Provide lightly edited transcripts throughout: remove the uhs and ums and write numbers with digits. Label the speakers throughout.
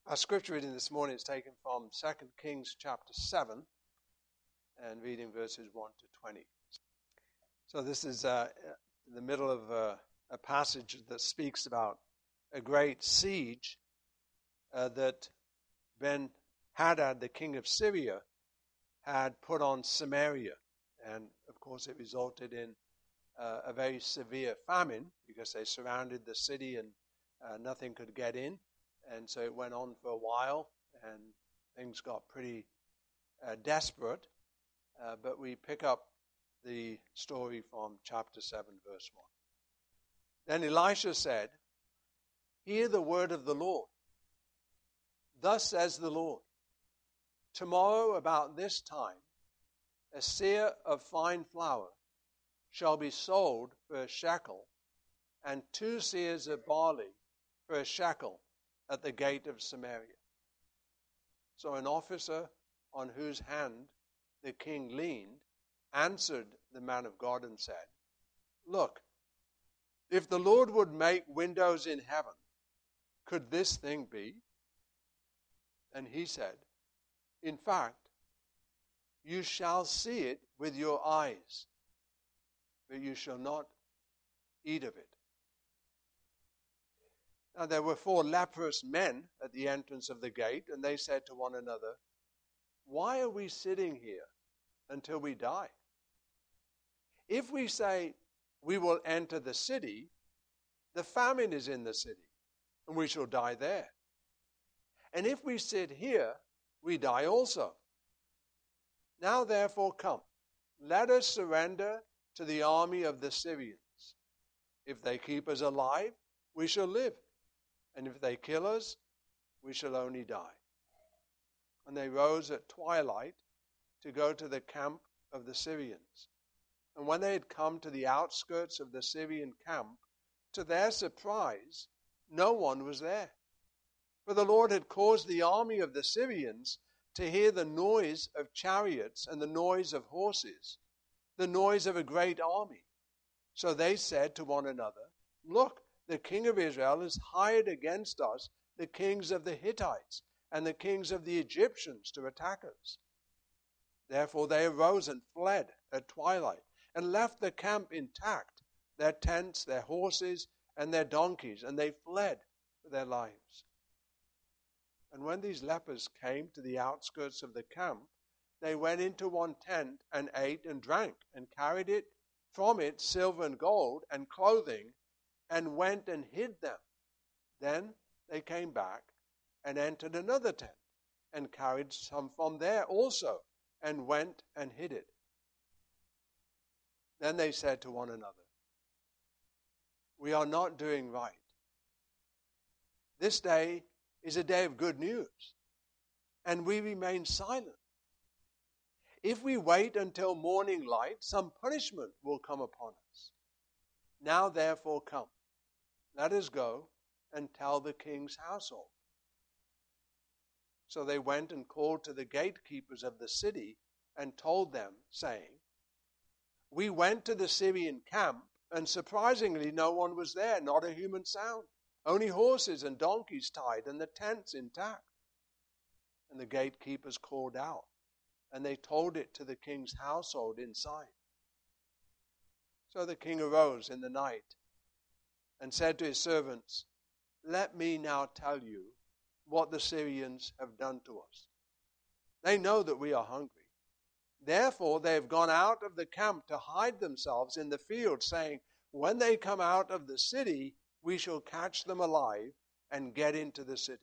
Speaker 1: Our scripture reading this morning is taken from 2 Kings chapter 7 and reading verses 1 to 20. So this is in the middle of a passage that speaks about a great siege that Ben-Hadad, the king of Syria, had put on Samaria. And of course it resulted in a very severe famine because they surrounded the city and nothing could get in. And so it went on for a while, and things got pretty desperate. But we pick up the story from chapter 7, verse 1. Then Elisha said, "Hear the word of the Lord. Thus says the Lord, tomorrow about this time, a seah of fine flour shall be sold for a shekel, and 2 seahs of barley for a shekel at the gate of Samaria." So an officer on whose hand the king leaned answered the man of God and said, "Look, if the Lord would make windows in heaven, could this thing be?" And he said, "In fact, you shall see it with your eyes, but you shall not eat of it." Now there were 4 leprous men at the entrance of the gate, and they said to one another, "Why are we sitting here until we die? If we say we will enter the city, the famine is in the city, and we shall die there. And if we sit here, we die also. Now therefore come, let us surrender to the army of the Syrians. If they keep us alive, we shall live. And if they kill us, we shall only die." And they rose at twilight to go to the camp of the Syrians. And when they had come to the outskirts of the Syrian camp, to their surprise, no one was there. For the Lord had caused the army of the Syrians to hear the noise of chariots and the noise of horses, the noise of a great army. So they said to one another, "Look, the king of Israel has hired against us the kings of the Hittites and the kings of the Egyptians to attack us." Therefore they arose and fled at twilight and left the camp intact, their tents, their horses, and their donkeys, and they fled for their lives. And when these lepers came to the outskirts of the camp, they went into one tent and ate and drank and carried from it silver and gold and clothing, and went and hid them. Then they came back and entered another tent and carried some from there also and went and hid it. Then they said to one another, "We are not doing right. This day is a day of good news, and we remain silent. If we wait until morning light, some punishment will come upon us. Now therefore come. Let us go and tell the king's household." So they went and called to the gatekeepers of the city and told them, saying, "We went to the Syrian camp, and surprisingly no one was there, not a human sound, only horses and donkeys tied and the tents intact." And the gatekeepers called out, and they told it to the king's household inside. So the king arose in the night and said to his servants, "Let me now tell you what the Syrians have done to us. They know that we are hungry. Therefore they have gone out of the camp to hide themselves in the field, saying, 'When they come out of the city, we shall catch them alive and get into the city.'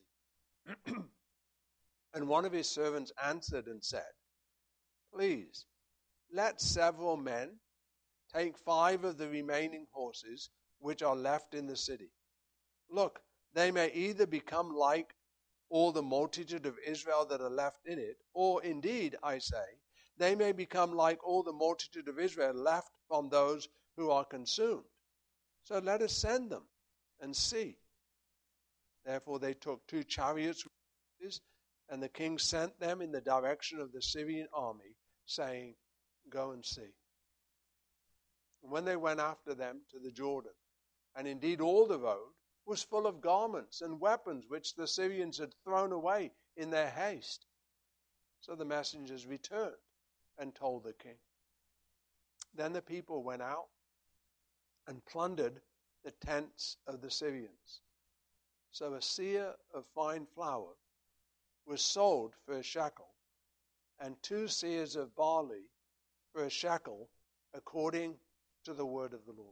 Speaker 1: And one of his servants answered and said, 'Please, let several men take 5 of the remaining horses which are left in the city. Look, they may either become like all the multitude of Israel that are left in it, or indeed, I say, they may become like all the multitude of Israel left from those who are consumed. So let us send them and see.' Therefore they took 2 chariots with horses, and the king sent them in the direction of the Syrian army, saying, 'Go and see.' And when they went after them to the Jordan, and indeed all the road, was full of garments and weapons which the Syrians had thrown away in their haste. So the messengers returned and told the king. Then the people went out and plundered the tents of the Syrians. So a seah of fine flour was sold for a shekel, and 2 seahs of barley for a shekel, according to the word of the Lord.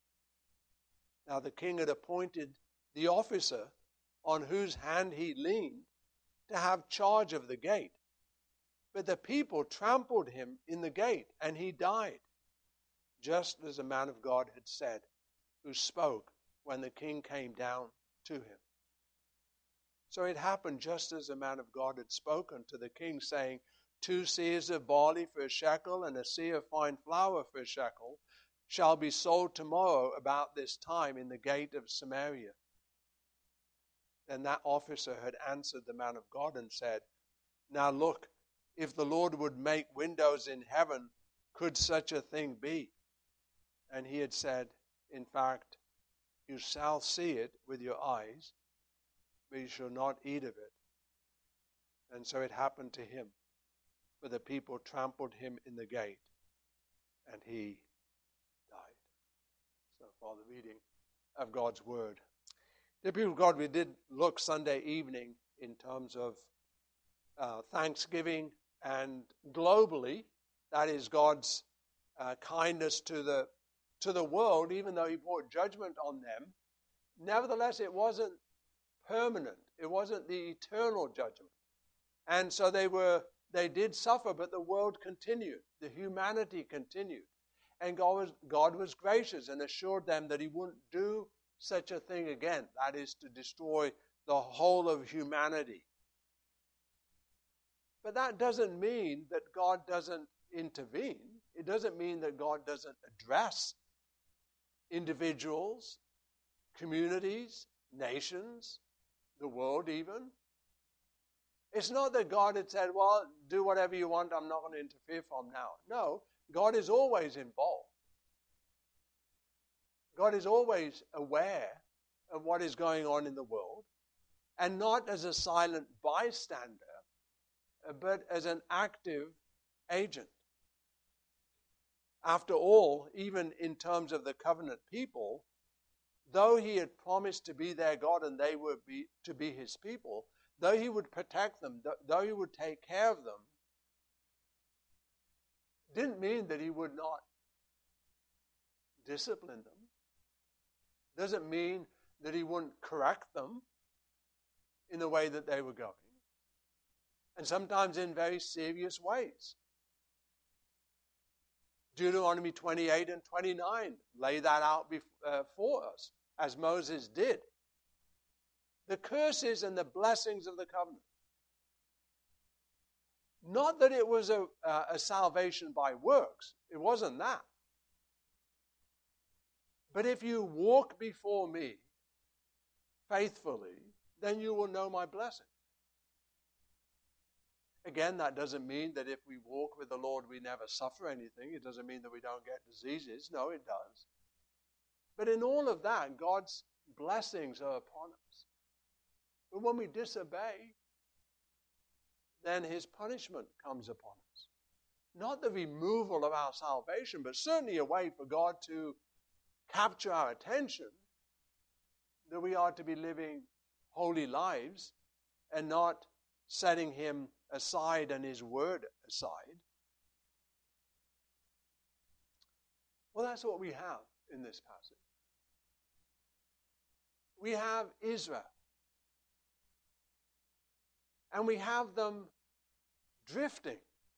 Speaker 1: Now the king had appointed the officer on whose hand he leaned to have charge of the gate. But the people trampled him in the gate, and he died, just as a man of God had said, who spoke when the king came down to him. So it happened just as a man of God had spoken to the king, saying, 2 seahs of barley for a shekel and a seah of fine flour for a shekel shall be sold tomorrow about this time in the gate of Samaria. Then that officer had answered the man of God and said, Now look, if the Lord would make windows in heaven, could such a thing be? And he had said, In fact, you shall see it with your eyes, but you shall not eat of it. And so it happened to him, for the people trampled him in the gate, and he died. So far the reading of God's word. Dear people of God, we did look Sunday evening in terms of Thanksgiving, and globally, that is God's kindness to the world, even though he brought judgment on them. Nevertheless, it wasn't permanent. It wasn't the eternal judgment. And so they did suffer, but the world continued. The humanity continued. And God was gracious and assured them that he wouldn't do such a thing again. That is, to destroy the whole of humanity. But that doesn't mean that God doesn't intervene. It doesn't mean that God doesn't address individuals, communities, nations, the world even. It's not that God had said, well, do whatever you want, I'm not going to interfere from now. No, God is always involved. God is always aware of what is going on in the world, and not as a silent bystander, but as an active agent. After all, even in terms of the covenant people, though he had promised to be their God and they were to be his people, though he would protect them, though he would take care of them, didn't mean that he would not discipline them. Doesn't mean that he wouldn't correct them in the way that they were going. And sometimes in very serious ways. Deuteronomy 28 and 29 lay that out for us, as Moses did. The curses and the blessings of the covenant. Not that it was a salvation by works. It wasn't that. But if you walk before me faithfully, then you will know my blessing. Again, that doesn't mean that if we walk with the Lord, we never suffer anything. It doesn't mean that we don't get diseases. No, it does. But in all of that, God's blessings are upon us. But when we disobey, then his punishment comes upon us. Not the removal of our salvation, but certainly a way for God to capture our attention, that we are to be living holy lives and not setting him aside and his word aside. Well, that's what we have in this passage. We have Israel. And we have them drifting.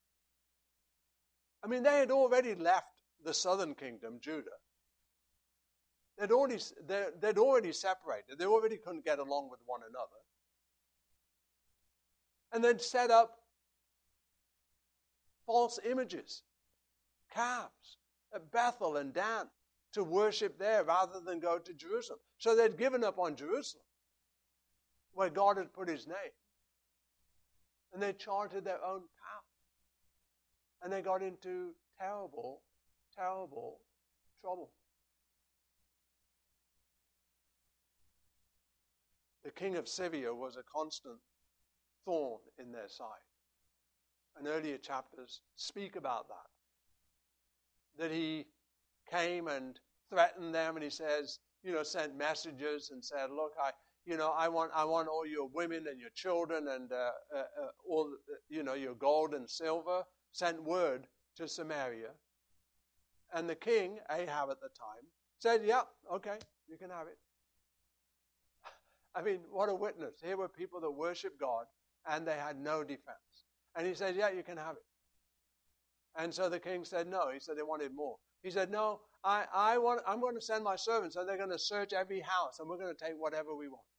Speaker 1: I mean, they had already left the southern kingdom, Judah. They'd already separated. They already couldn't get along with one another. And they'd set up false images, calves, at Bethel and Dan, to worship there rather than go to Jerusalem. So they'd given up on Jerusalem, where God had put his name. And they charted their own path. And they got into terrible, terrible trouble. the king of Syria was a constant thorn in their side. And earlier chapters speak about that. That he came and threatened them, and he says, sent messages and said, look, I want all your women and your children and all, your gold and silver. Sent word to Samaria. And the king, Ahab at the time, said, yeah, okay, you can have it. I mean, what a witness. Here were people that worship God, and they had no defense. And he said, yeah, you can have it. And so the king said no. He said they wanted more. He said, no, I'm going to send my servants, and they're going to search every house, and we're going to take whatever we want.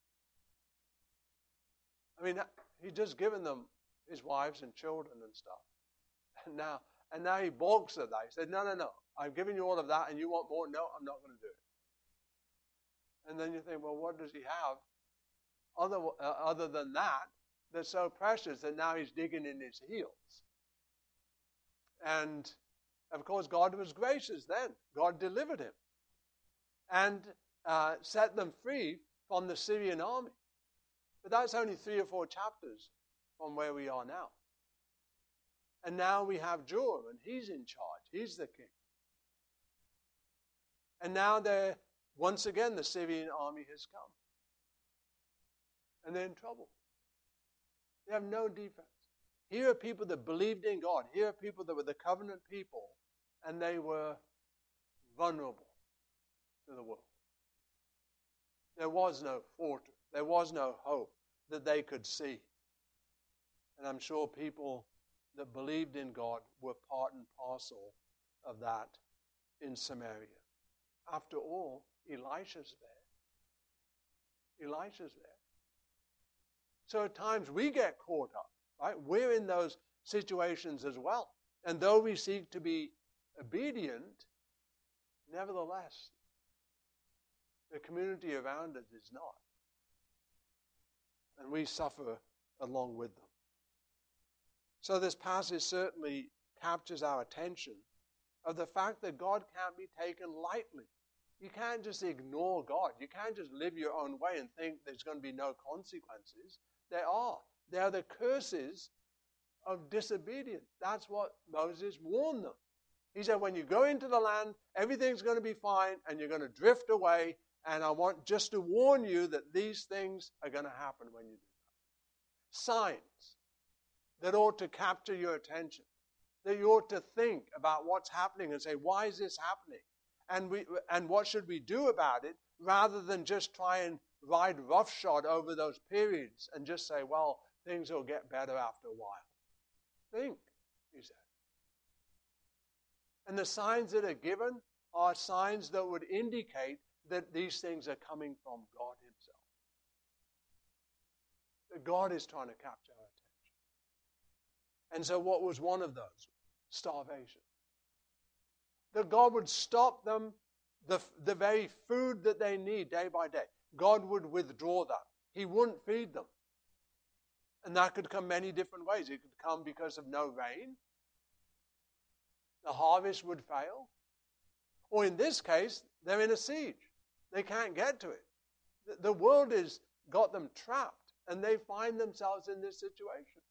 Speaker 1: I mean, he'd just given them his wives and children and stuff. And now he balks at that. He said, no, I've given you all of that, and you want more? No, I'm not going to do it. And then you think, well, what does he have other than that that's so precious that now he's digging in his heels? And, of course, God was gracious then. God delivered him and set them free from the Syrian army. But that's only 3 or 4 chapters from where we are now. And now we have Joram, and he's in charge. He's the king. And now once again, the Syrian army has come. And they're in trouble. They have no defense. Here are people that believed in God. Here are people that were the covenant people, and they were vulnerable to the world. There was no fortress. There was no hope that they could see. And I'm sure people that believed in God were part and parcel of that in Samaria. After all, Elisha's there. Elisha's there. So at times we get caught up, right? We're in those situations as well. And though we seek to be obedient, nevertheless, the community around us is not. And we suffer along with them. So this passage certainly captures our attention of the fact that God can't be taken lightly. You can't just ignore God. You can't just live your own way and think there's going to be no consequences. There are. They are the curses of disobedience. That's what Moses warned them. He said, when you go into the land, everything's going to be fine, and you're going to drift away, and I want just to warn you that these things are going to happen when you do that. Signs that ought to capture your attention, that you ought to think about what's happening and say, why is this happening? And what should we do about it, rather than just try and ride roughshod over those periods and just say, well, things will get better after a while. Think, he said. And the signs that are given are signs that would indicate that these things are coming from God himself. That God is trying to capture our attention. And so what was one of those? Starvation. That God would stop them, the very food that they need day by day. God would withdraw that. He wouldn't feed them. And that could come many different ways. It could come because of no rain. The harvest would fail. Or in this case, they're in a siege. They can't get to it. The world has got them trapped, and they find themselves in this situation.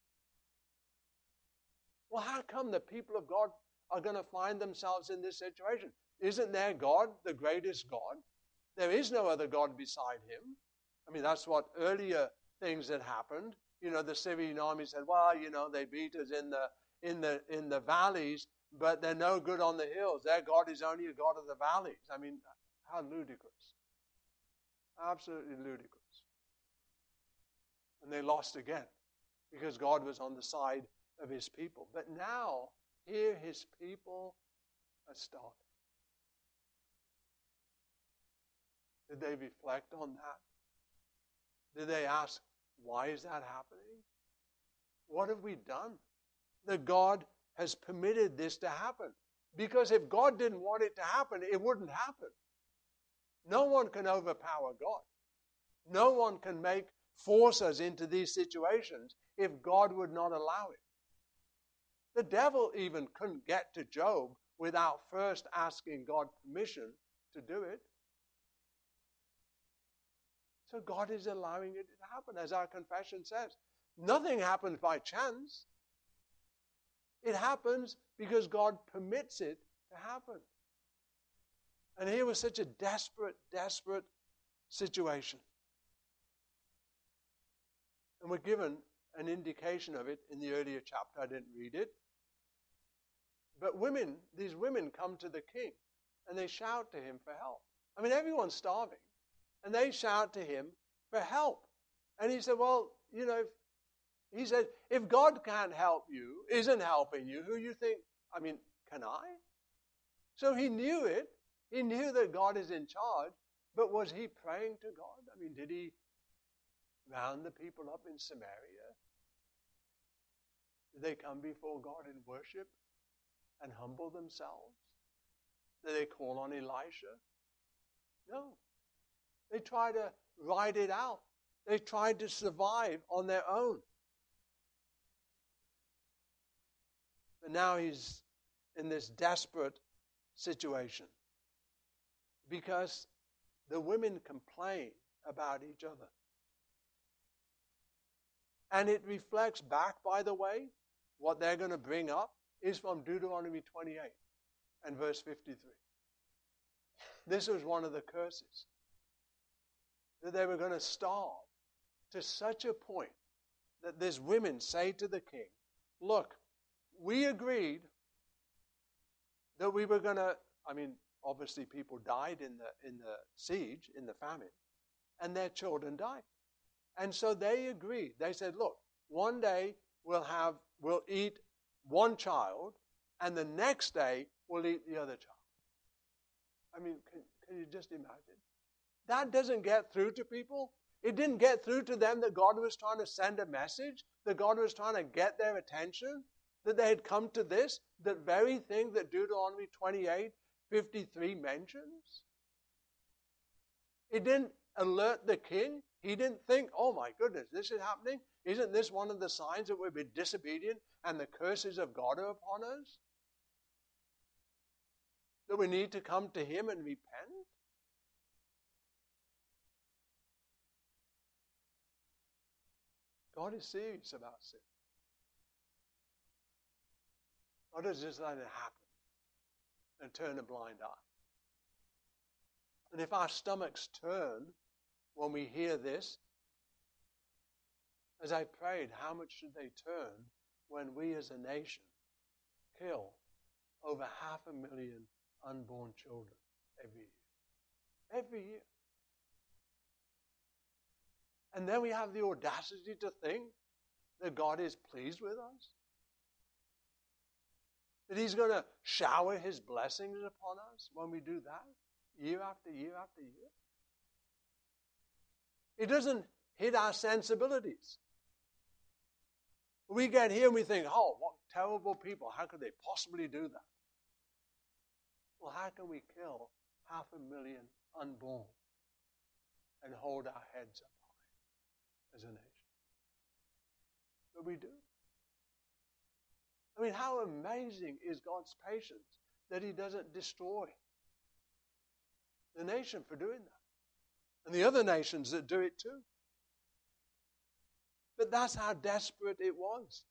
Speaker 1: Well, how come the people of God are going to find themselves in this situation? Isn't their God the greatest God? There is no other God beside him. I mean, that's what earlier things that happened. The Syrian army said, well, they beat us in the valleys, but they're no good on the hills. Their God is only a God of the valleys. I mean, how ludicrous. Absolutely ludicrous. And they lost again because God was on the side of his people. But now, here his people are starving. Did they reflect on that? Did they ask, why is that happening? What have we done that God has permitted this to happen? Because if God didn't want it to happen, it wouldn't happen. No one can overpower God. No one can force us into these situations if God would not allow it. The devil even couldn't get to Job without first asking God permission to do it. So God is allowing it to happen, as our confession says. Nothing happens by chance. It happens because God permits it to happen. And here was such a desperate, desperate situation. And we're given an indication of it in the earlier chapter. I didn't read it. But these women come to the king and they shout to him for help. I mean, everyone's starving. And they shout to him for help. And he said, well, he said, if God can't help you, isn't helping you, who you think, can I? So he knew it. He knew that God is in charge. But was he praying to God? Did he round the people up in Samaria? Did they come before God in worship and humble themselves? Did they call on Elisha? No. They tried to ride it out. They tried to survive on their own. But now he's in this desperate situation because the women complain about each other. And it reflects back, by the way, what they're going to bring up is from Deuteronomy 28 and verse 53. This was one of the curses. That they were going to starve to such a point that these women say to the king, look, we agreed that we were going to, obviously people died in the siege, in the famine, and their children died. And so they agreed. They said, look, one day we'll eat one child, and the next day we'll eat the other child. Can you just imagine? That doesn't get through to people. It didn't get through to them that God was trying to send a message, that God was trying to get their attention, that they had come to this, that very thing that Deuteronomy 28:53 mentions. It didn't alert the king. He didn't think, oh my goodness, this is happening. Isn't this one of the signs that we've been disobedient and the curses of God are upon us? That we need to come to him and repent? God is serious about sin. God doesn't just let it happen and turn a blind eye. And if our stomachs turn when we hear this, as I prayed, how much should they turn when we as a nation kill over 500,000 unborn children every year? Every year. And then we have the audacity to think that God is pleased with us. That he's going to shower his blessings upon us when we do that, year after year after year. It doesn't hit our sensibilities. We get here and we think, oh, what terrible people. How could they possibly do that? Well, how can we kill 500,000 unborn and hold our heads up high as a nation? But we do. How amazing is God's patience that he doesn't destroy the nation for doing that. And the other nations that do it too. But that's how desperate it was.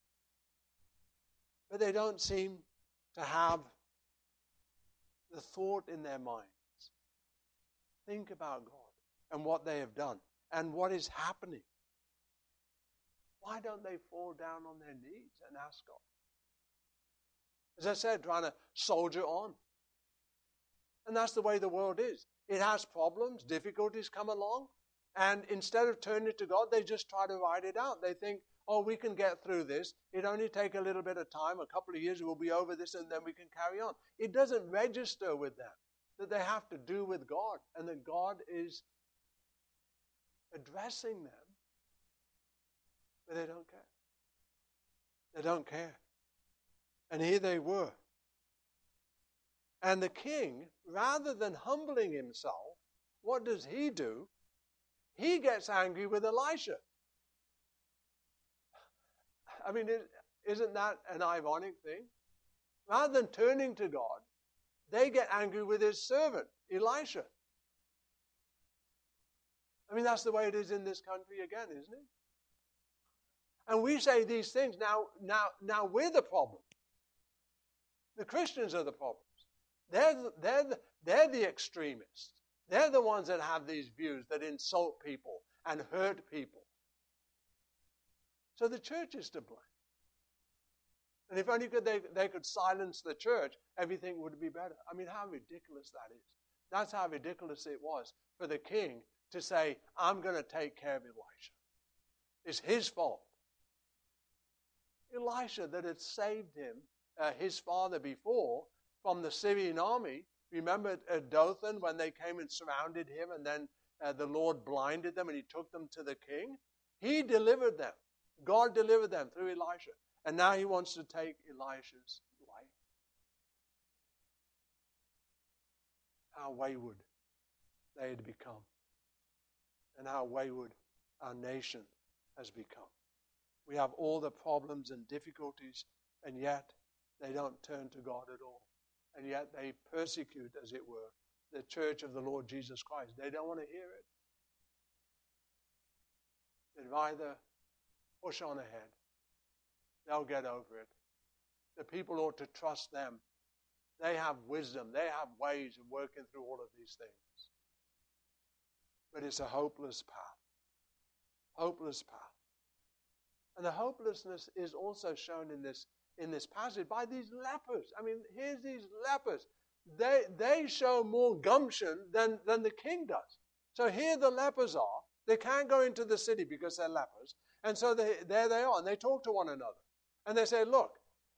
Speaker 1: But they don't seem to have the thought in their minds. Think about God and what they have done and what is happening. Why don't they fall down on their knees and ask God? As I said, trying to soldier on. And that's the way the world is. It has problems, difficulties come along, and instead of turning to God, they just try to ride it out. They think, oh, we can get through this. It only take a little bit of time, a couple of years, we'll be over this, and then we can carry on. It doesn't register with them that they have to do with God, and that God is addressing them, but they don't care. They don't care. And here they were. And the king, rather than humbling himself, what does he do? He gets angry with Elisha. Isn't that an ironic thing? Rather than turning to God, they get angry with his servant, Elisha. I mean, that's the way it is in this country again, isn't it? And we say these things, now we're the problem. The Christians are the problems. They're the extremists. They're the ones that have these views that insult people and hurt people. So the church is to blame. And if only they could silence the church, everything would be better. I mean, how ridiculous that is. That's how ridiculous it was for the king to say, I'm going to take care of Elisha. It's his fault. Elisha that had saved him, his father before, from the Syrian army. Remember at Dothan when they came and surrounded him and then the Lord blinded them and he took them to the king? He delivered them. God delivered them through Elisha. And now he wants to take Elisha's life. How wayward they had become. And how wayward our nation has become. We have all the problems and difficulties, and yet they don't turn to God at all. And yet they persecute, as it were, the church of the Lord Jesus Christ. They don't want to hear it. They'd rather push on ahead. They'll get over it. The people ought to trust them. They have wisdom. They have ways of working through all of these things. But it's a hopeless path. Hopeless path. And the hopelessness is also shown in this passage by these lepers. I mean, here's these lepers. They show more gumption than the king does. So here the lepers are. They can't go into the city because they're lepers. And so there they are. And they talk to one another. And they say, look,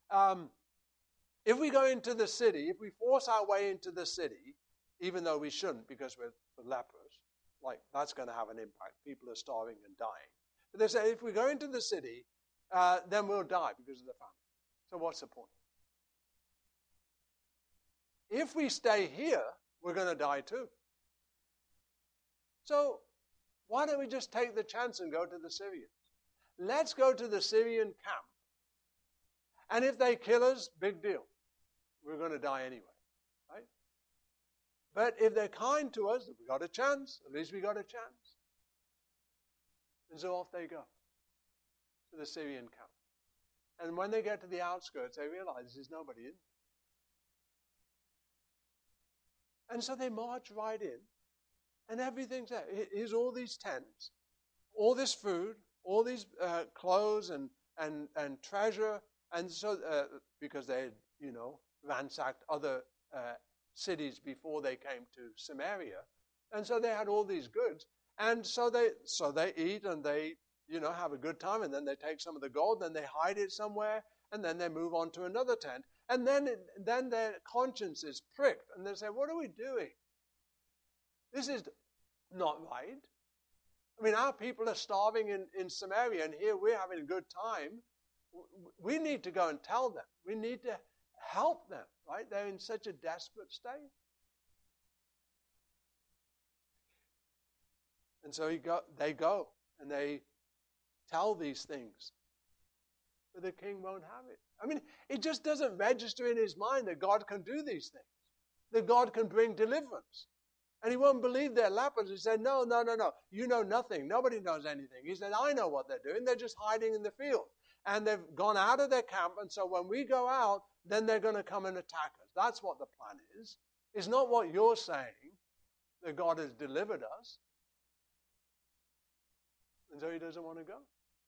Speaker 1: if we go into the city, if we force our way into the city, even though we shouldn't because we're lepers, like that's going to have an impact. People are starving and dying. But they say, if we go into the city, then we'll die because of the famine. So what's the point? If we stay here, we're going to die too. So why don't we just take the chance and go to the Syrians? Let's go to the Syrian camp. And if they kill us, big deal. We're going to die anyway. Right? But if they're kind to us, we got a chance. At least we got a chance. And so off they go to the Syrian camp. And when they get to the outskirts, they realize there's nobody in there. And so they march right in, and everything's there. Here's all these tents, all this food, all these clothes and treasure. And so, because they had, ransacked other cities before they came to Samaria. And so they had all these goods. And so they eat and they, have a good time. And then they take some of the gold, then they hide it somewhere. And then they move on to another tent. And then their conscience is pricked. And they say, what are we doing? This is not right. I mean, our people are starving in Samaria, and here we're having a good time. We need to go and tell them. We need to help them, right? They're in such a desperate state. And so they go, and they tell these things. But the king won't have it. I mean, it just doesn't register in his mind that God can do these things, that God can bring deliverance. And he won't believe they're lepers. He said, no. You know nothing. Nobody knows anything. He said, I know what they're doing. They're just hiding in the field. And they've gone out of their camp. And so when we go out, then they're going to come and attack us. That's what the plan is. It's not what you're saying, that God has delivered us. And so he doesn't want to go.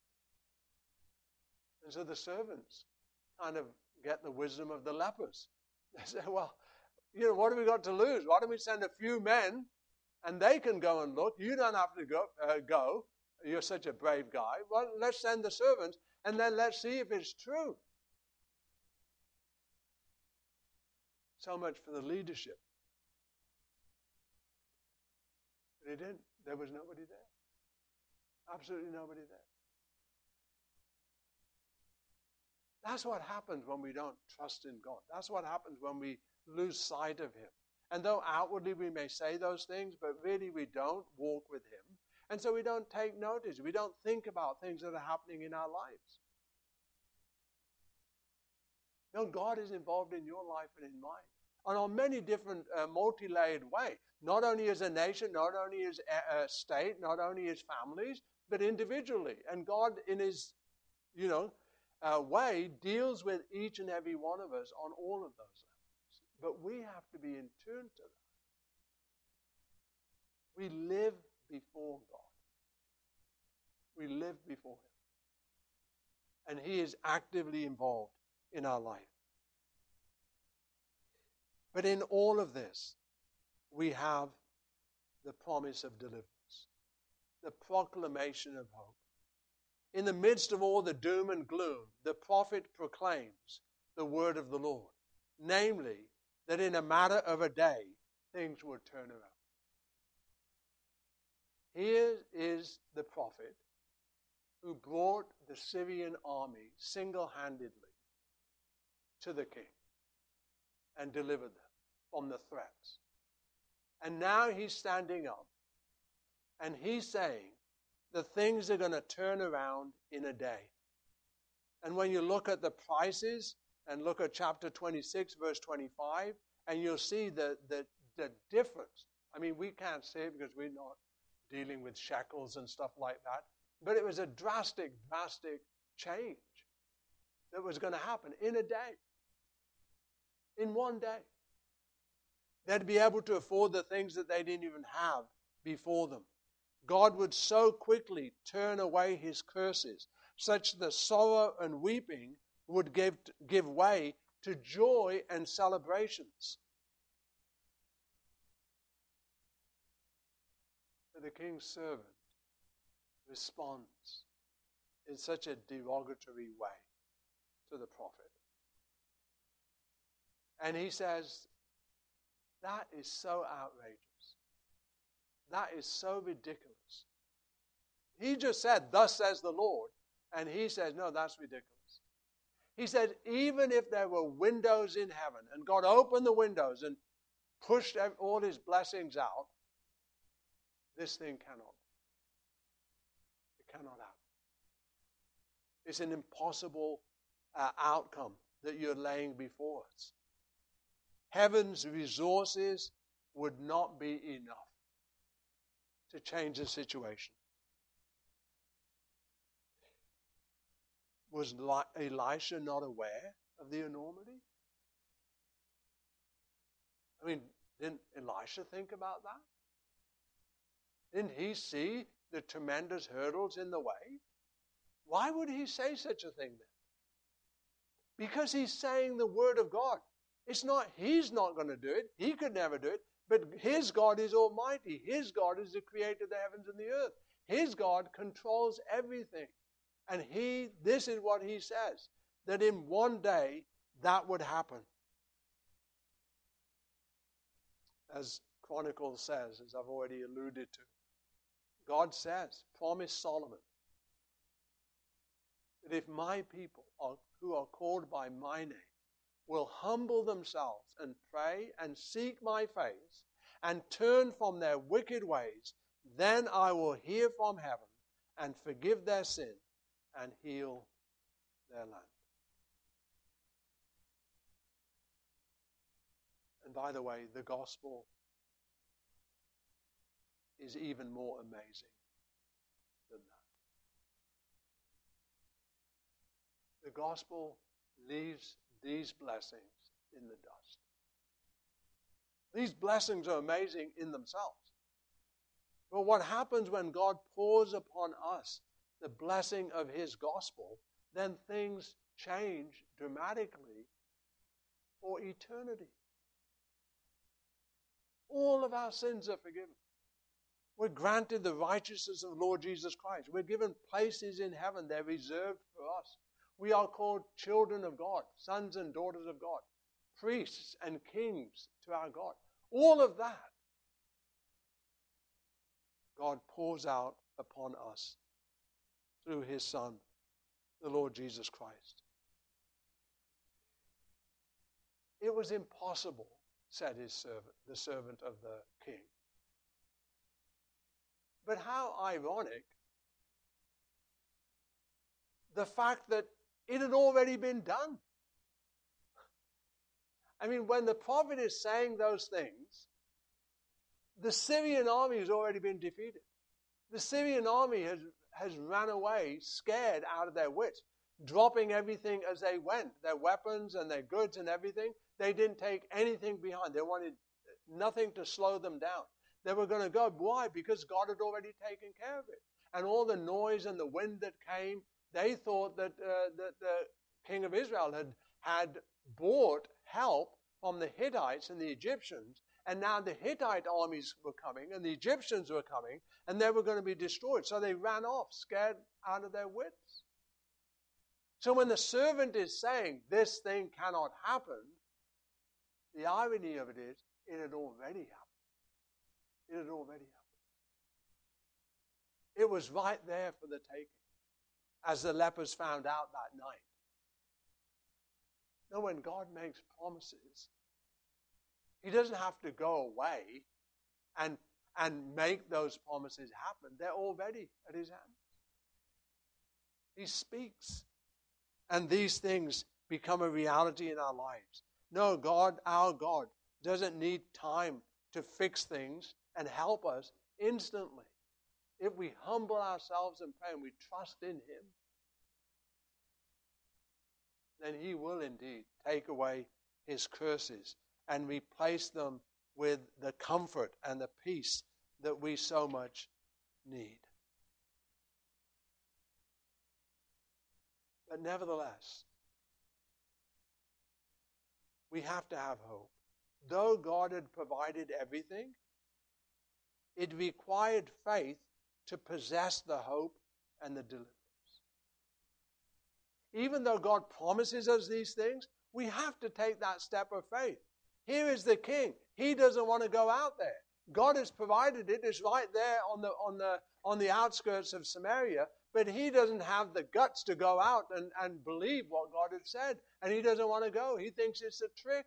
Speaker 1: And so the servants kind of get the wisdom of the lepers. They say, well, what have we got to lose? Why don't we send a few men and they can go and look? You don't have to go. You're such a brave guy. Well, let's send the servants and then let's see if it's true. So much for the leadership. But it didn't. There was nobody there. Absolutely nobody there. That's what happens when we don't trust in God. That's what happens when we lose sight of Him. And though outwardly we may say those things, but really we don't walk with Him. And so we don't take notice. We don't think about things that are happening in our lives. No, God is involved in your life and in mine. and on many different multi-layered ways. Not only as a nation, not only as a state, not only as families, but individually. And God, in His, way, deals with each and every one of us on all of those levels. But we have to be in tune to that. We live before God. We live before Him. And He is actively involved in our life. But in all of this, we have the promise of deliverance, the proclamation of hope. In the midst of all the doom and gloom, the prophet proclaims the word of the Lord, namely, that in a matter of a day, things would turn around. Here is the prophet who brought the Syrian army single-handedly to the king and delivered them from the threats. And now he's standing up and he's saying that things are going to turn around in a day. And when you look at the prices and look at chapter 26, verse 25, and you'll see the difference. I mean, we can't say it because we're not dealing with shekels and stuff like that. But it was a drastic change that was going to happen in a day. In one day. They'd be able to afford the things that they didn't even have before them. God would so quickly turn away His curses, such that sorrow and weeping would give way to joy and celebrations. But the king's servant responds in such a derogatory way to the prophet. And he says, that is so outrageous. That is so ridiculous. He just said, thus says the Lord. And he says, no, that's ridiculous. He said, even if there were windows in heaven and God opened the windows and pushed all His blessings out, this thing cannot be. It cannot happen. It's an impossible outcome that you're laying before us. Heaven's resources would not be enough to change the situation. Was Elisha not aware of the enormity? I mean, didn't Elisha think about that? Didn't he see the tremendous hurdles in the way? Why would he say such a thing then? Because he's saying the word of God. It's not, he's not going to do it. He could never do it. But his God is almighty. His God is the creator of the heavens and the earth. His God controls everything. And this is what he says, that in one day that would happen. As Chronicles says, as I've already alluded to, God says, promised Solomon, that if my people who are called by my name will humble themselves and pray and seek my face and turn from their wicked ways, then I will hear from heaven and forgive their sin and heal their land. And by the way, the gospel is even more amazing than that. The gospel leaves these blessings in the dust. These blessings are amazing in themselves. But what happens when God pours upon us the blessing of His gospel, then things change dramatically for eternity. All of our sins are forgiven. We're granted the righteousness of the Lord Jesus Christ. We're given places in heaven. They're reserved for us. We are called children of God, sons and daughters of God, priests and kings to our God. All of that, God pours out upon us through His Son, the Lord Jesus Christ. It was impossible, said his servant, the servant of the king. But how ironic the fact that it had already been done. I mean, when the prophet is saying those things, the Syrian army has already been defeated. The Syrian army has run away, scared out of their wits, dropping everything as they went, their weapons and their goods and everything. They didn't take anything behind. They wanted nothing to slow them down. They were going to go. Why? Because God had already taken care of it. And all the noise and the wind that came, they thought that the king of Israel had bought help from the Hittites and the Egyptians, and now the Hittite armies were coming, and the Egyptians were coming, and they were going to be destroyed. So they ran off, scared out of their wits. So when the servant is saying, this thing cannot happen, the irony of it is, it had already happened. It had already happened. It was right there for the taking, as the lepers found out that night. Now, when God makes promises, He doesn't have to go away and make those promises happen. They're already at His hand. He speaks, and these things become a reality in our lives. No, God, our God, doesn't need time to fix things and help us instantly. If we humble ourselves and pray and we trust in Him, then He will indeed take away His curses and replace them with the comfort and the peace that we so much need. But nevertheless, we have to have hope. Though God had provided everything, it required faith to possess the hope and the deliverance. Even though God promises us these things, we have to take that step of faith. Here is the king. He doesn't want to go out there. God has provided it. It's right there on the outskirts of Samaria, but he doesn't have the guts to go out and believe what God had said, and he doesn't want to go. He thinks it's a trick.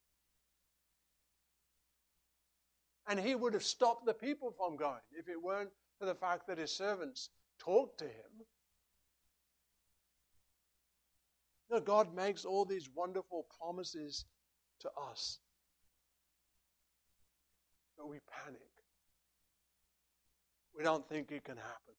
Speaker 1: And he would have stopped the people from going if it weren't for the fact that his servants talked to him. No, God makes all these wonderful promises to us. But we panic. We don't think it can happen.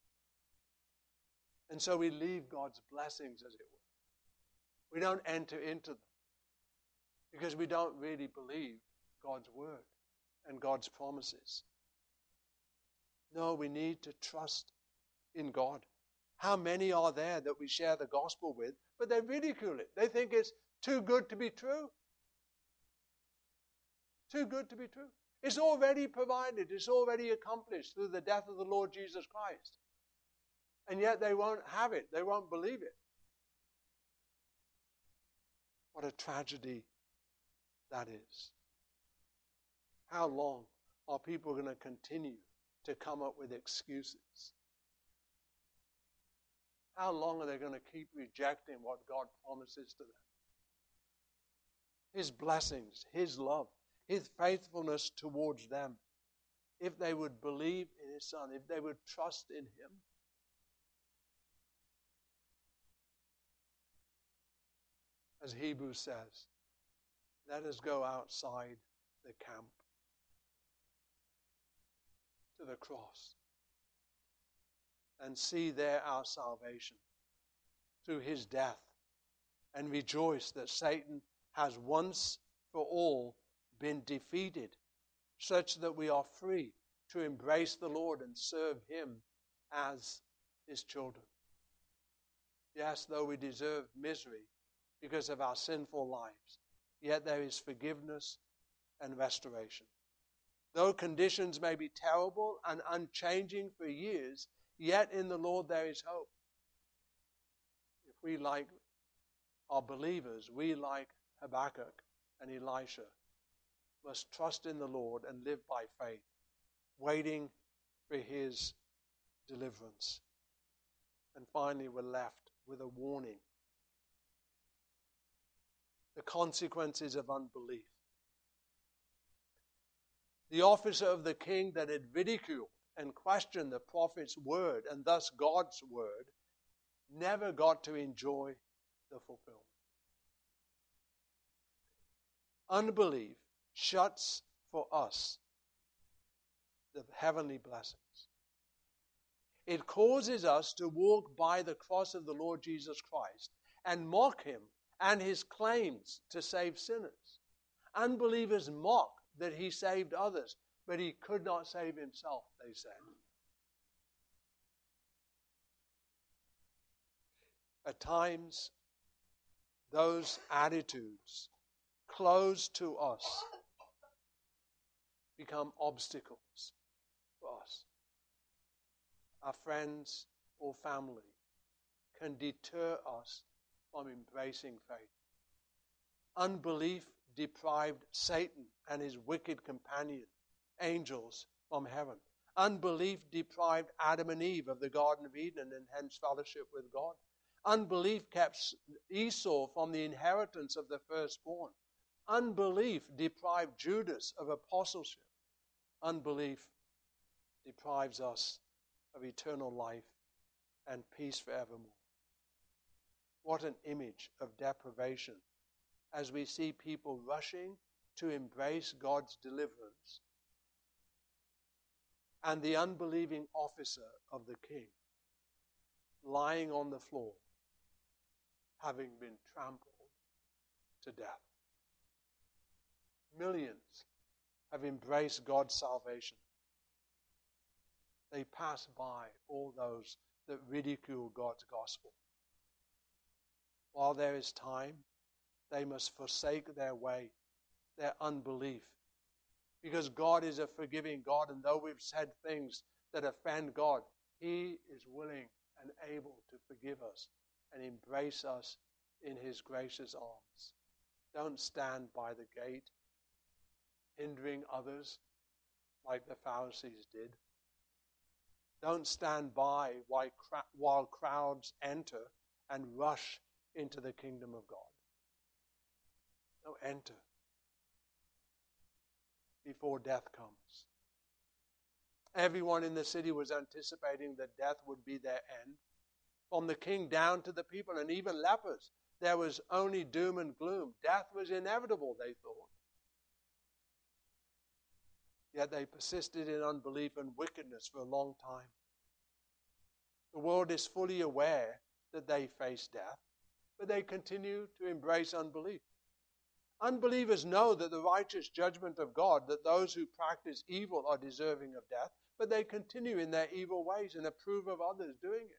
Speaker 1: And so we leave God's blessings, as it were. We don't enter into them because we don't really believe God's word and God's promises. No, we need to trust in God. How many are there that we share the gospel with, but they ridicule it? They think it's too good to be true. Too good to be true. It's already provided. It's already accomplished through the death of the Lord Jesus Christ. And yet they won't have it. They won't believe it. What a tragedy that is. How long are people going to continue to come up with excuses? How long are they going to keep rejecting what God promises to them? His blessings, His love, His faithfulness towards them. If they would believe in His Son, if they would trust in Him. As Hebrews says, let us go outside the camp to the cross and see there our salvation through His death, and rejoice that Satan has once for all been defeated, such that we are free to embrace the Lord and serve Him as His children. Yes, though we deserve misery because of our sinful lives, yet there is forgiveness and restoration. Though conditions may be terrible and unchanging for years, yet in the Lord there is hope. If we, like our believers, we, like Habakkuk and Elisha, must trust in the Lord and live by faith, waiting for His deliverance. And finally, we're left with a warning. The consequences of unbelief. The officer of the king that had ridiculed and questioned the prophet's word, and thus God's word, never got to enjoy the fulfillment. Unbelief shuts for us the heavenly blessings. It causes us to walk by the cross of the Lord Jesus Christ and mock him and his claims to save sinners. Unbelievers mock that he saved others, but he could not save himself, they said. At times, those attitudes closed to us become obstacles for us. Our friends or family can deter us from embracing faith. Unbelief deprived Satan and his wicked companion, angels, from heaven. Unbelief deprived Adam and Eve of the Garden of Eden and hence fellowship with God. Unbelief kept Esau from the inheritance of the firstborn. Unbelief deprived Judas of apostleship. Unbelief deprives us of eternal life and peace forevermore. What an image of deprivation as we see people rushing to embrace God's deliverance and the unbelieving officer of the king lying on the floor, having been trampled to death. Millions have embraced God's salvation. They pass by all those that ridicule God's gospel. While there is time, they must forsake their way, their unbelief. Because God is a forgiving God, and though we've said things that offend God, He is willing and able to forgive us and embrace us in His gracious arms. Don't stand by the gate, hindering others like the Pharisees did. Don't stand by while crowds enter and rush into the kingdom of God. No, enter before death comes. Everyone in the city was anticipating that death would be their end. From the king down to the people and even lepers, there was only doom and gloom. Death was inevitable, they thought. Yet they persisted in unbelief and wickedness for a long time. The world is fully aware that they face death, but they continue to embrace unbelief. Unbelievers know that the righteous judgment of God, that those who practice evil are deserving of death, but they continue in their evil ways and approve of others doing it.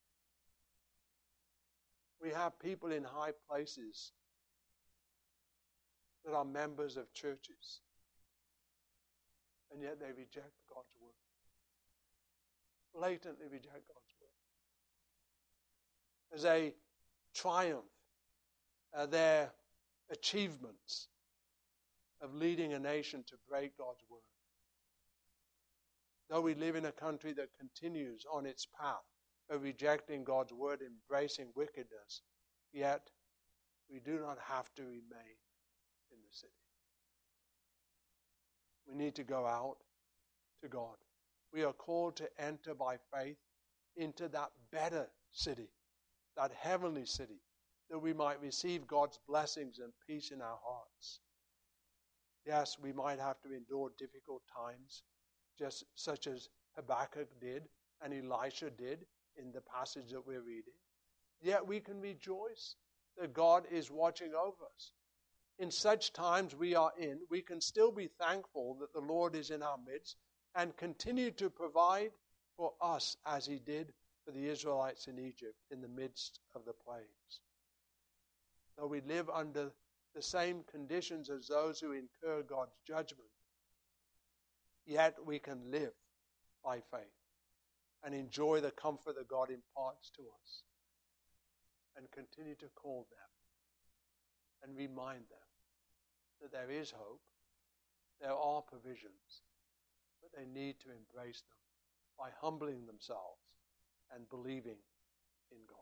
Speaker 1: We have people in high places that are members of churches, and yet they reject God's word. Blatantly reject God's word. As a triumph, their achievements of leading a nation to break God's word. Though we live in a country that continues on its path of rejecting God's word, embracing wickedness, yet we do not have to remain in the city. We need to go out to God. We are called to enter by faith into that better city, that heavenly city, that we might receive God's blessings and peace in our hearts. Yes, we might have to endure difficult times, just such as Habakkuk did and Elisha did in the passage that we're reading. Yet we can rejoice that God is watching over us. In such times we are in, we can still be thankful that the Lord is in our midst and continue to provide for us as He did for the Israelites in Egypt in the midst of the plagues. Though we live under the same conditions as those who incur God's judgment, yet we can live by faith and enjoy the comfort that God imparts to us and continue to call them and remind them that there is hope, there are provisions, but they need to embrace them by humbling themselves and believing in God.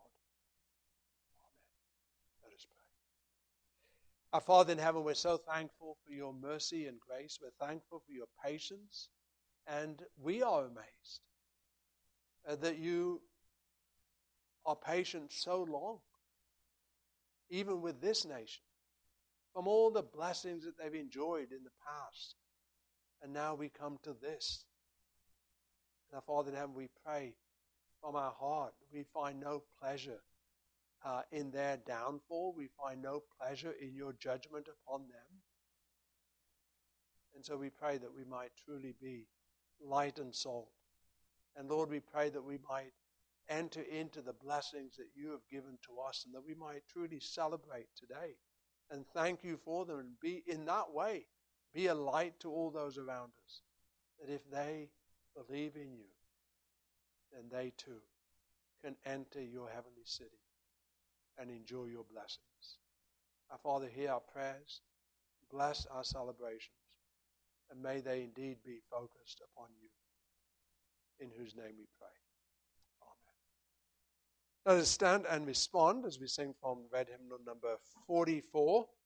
Speaker 1: Let us pray. Our Father in heaven, we're so thankful for your mercy and grace. We're thankful for your patience. And we are amazed that you are patient so long, even with this nation. from all the blessings that they've enjoyed in the past. And now we come to this. And our Father in heaven, we pray from our heart, we find no pleasure in their downfall. We find no pleasure in your judgment upon them. And so we pray that we might truly be light and salt. And Lord, we pray that we might enter into the blessings that you have given to us, and that we might truly celebrate today and thank you for them, and be in that way, be a light to all those around us, that if they believe in you, then they too can enter your heavenly city and enjoy your blessings. Our Father, hear our prayers, bless our celebrations, and may they indeed be focused upon you, in whose name we pray. Amen. Let us stand and respond as we sing from red hymnal number 44.